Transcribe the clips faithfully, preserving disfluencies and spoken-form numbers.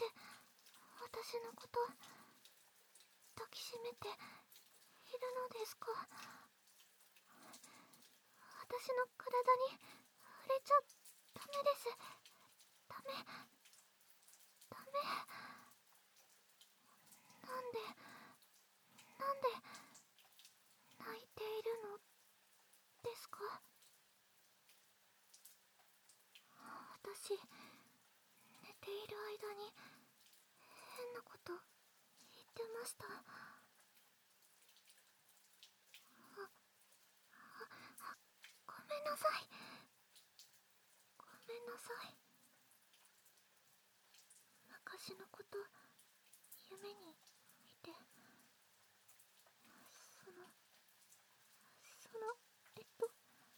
して私のこと抱きしめているのですか？私の体に触れちゃダメです。ダメダメ。なんでなんで泣いているのですか？私寝ている間に変なこと言ってました。あ、あ、ごめんなさい。ごめんなさい。昔のこと夢に見て、そのそのえっと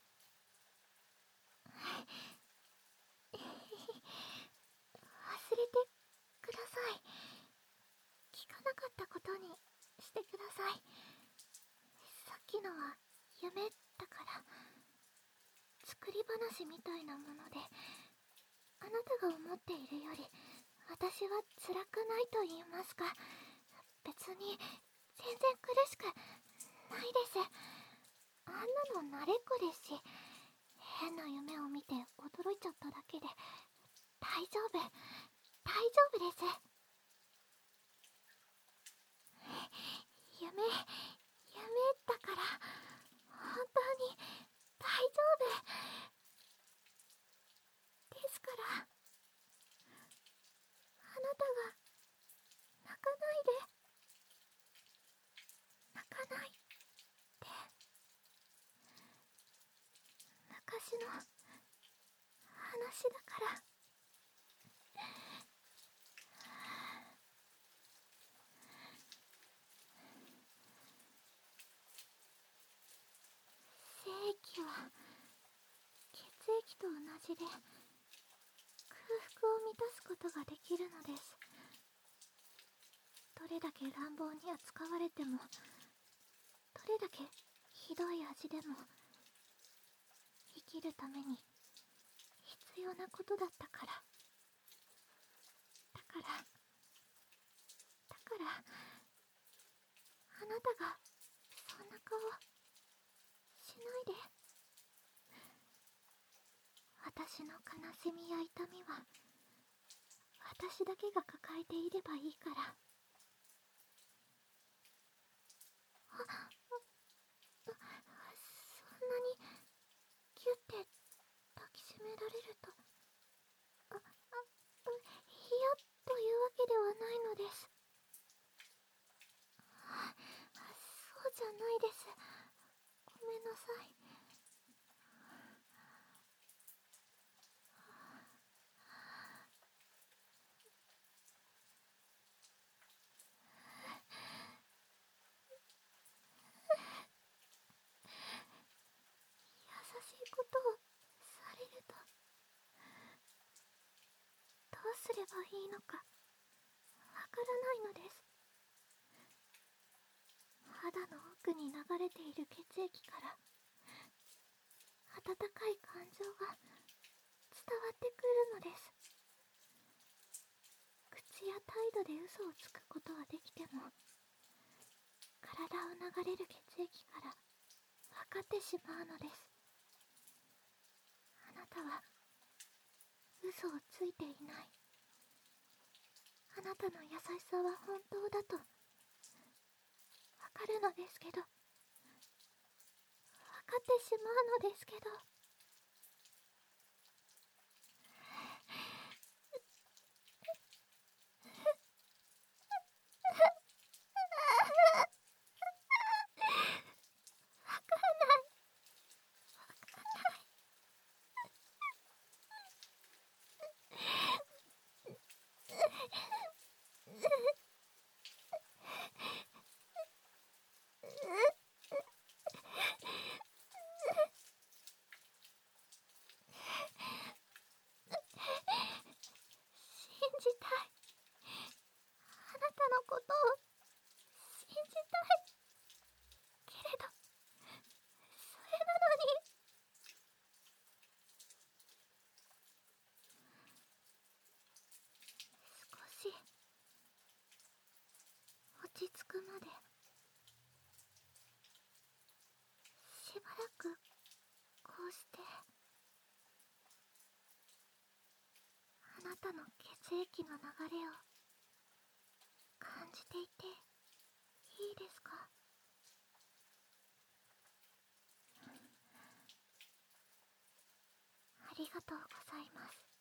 忘れてください。聞かなかったことにしてください。さっきのは夢だから、作り話みたいなもので、あなたが思っているより私は辛くないと言いますか、別に全然苦しくないです。あんなの慣れっこですし、変な夢を見て驚いちゃっただけで大丈夫大丈夫です。夢夢だから本当に大丈夫ですから、あなたが泣かないで、泣かないで。昔の話だから。精液は血液と同じで空腹を満たすことができるのです。どれだけ乱暴に扱われても、どれだけひどい味でも、生きるために必要なことだったから。だからだからあなたがそんな顔しないで。私の悲しみや痛みは私だけが抱えていればいいから。あ、あ、そんなにギュッて抱きしめられると、あ、あ、嫌というわけではないのです。そうじゃないです。ごめんなさい。優しいことをされると、どうすればいいのかわからないのです。肌の奥に流れている血液から温かい感情が伝わってくるのです。口や態度で嘘をつくことはできても、体を流れる血液から分かってしまうのです。あなたは嘘をついていない。あなたの優しさは本当だと分かるのですけど、分かってしまうのですけど、信じたい。あなたのことを信じたい。けれど、それなのに、少しの血液の流れを感じていていいですか？ありがとうございます。